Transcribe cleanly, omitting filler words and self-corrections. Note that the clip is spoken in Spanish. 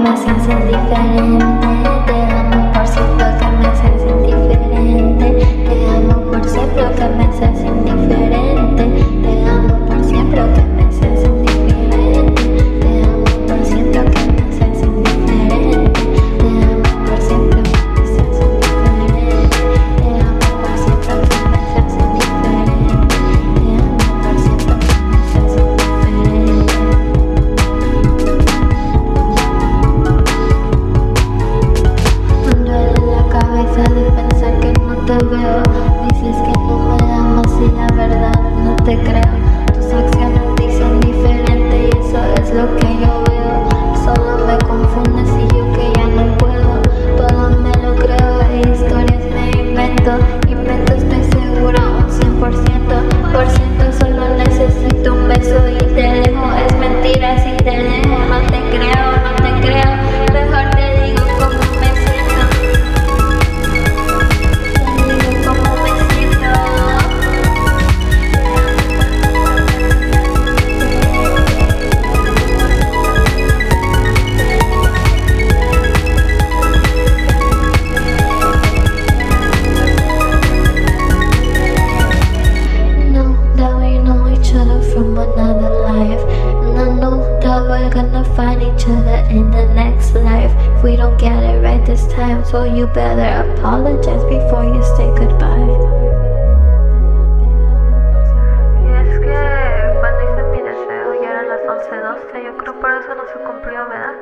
me haces indiferente. Te amo por siempre que me haces indiferente. Te amo por siempre que me haces indiferente. Te amo por siempre que me haces indiferente. Te amo por siempre que me haces indiferente. Te amo por siempre que me haces indiferente. Te amo por siempre que me haces indiferente. Te amo por siempre que me haces indiferente. Me duele la cabeza de pensar que no te veo. Dices que no me amas y la verdad no te creo. Tus acciones dicen diferente y eso es lo que yo veo. Solo me confundes y yo que ya no puedo. Todo me lo creo e historias me invento. Estoy seguro un 100%. Solo necesito un beso y te dejo. Es mentira si te dejo. No te creo, no te creo. Mejor te digo cómo me siento. Te digo cómo me siento. Know that we know each other from another life, and I know that we're gonna find each other in the next life. If we don't get it right this time, so you better apologize before you say goodbye. Y es que cuando hice mi deseo ya eran las 11:12, yo creo por eso no se cumplió, ¿verdad?